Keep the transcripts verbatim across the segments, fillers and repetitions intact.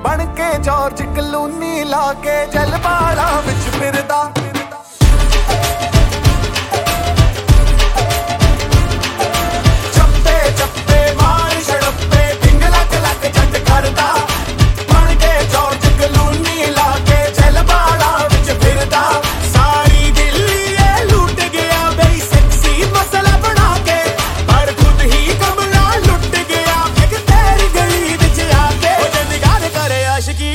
बन के George Clooney लाके जलवाड़ा विच फिरदा। चप्पे चप्पे मार छड़प्पे पिंग लक लक जट करदा। बन के जॉर्ज क्लूनी लाके जलवाड़ा विच फिरदा। सारी दिल्ली ये लूट गया बे सेक्सी मसला बना के, पर खुद ही कमला लुट गया एक तेरी गली विच आके। ओ चंडीगढ़ करे आशिकी,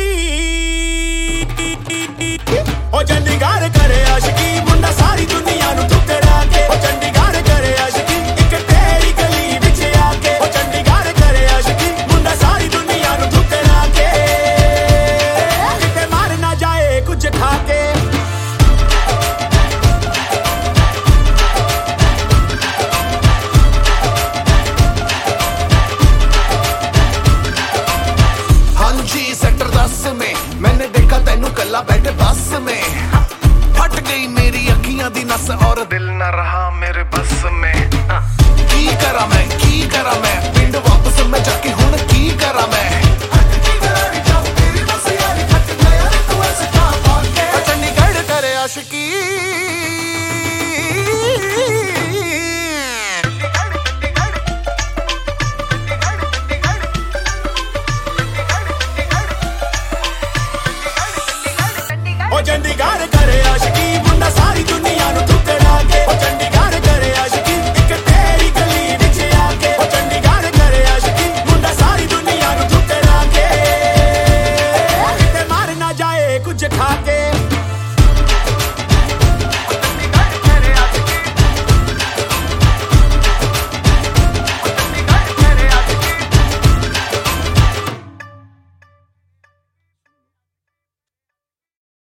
ओ चंडीगढ़ करे आशिकी, मुंडा सारी दुनिया नू ठुकरा के। ओ चंडीगढ़ करे आशिकी एक तेरी गली विच आके। ओ चंडीगढ़ करे आशिकी, मुंडा सारी दुनिया नू ठुकरा के। किते मार ना जाए कुछ खा के। हाँ जी सेक्टर दस में मैंने देखा तेनू कला बैठे बस में। फट गई मेरी अखियां दी नस और दिल न रहा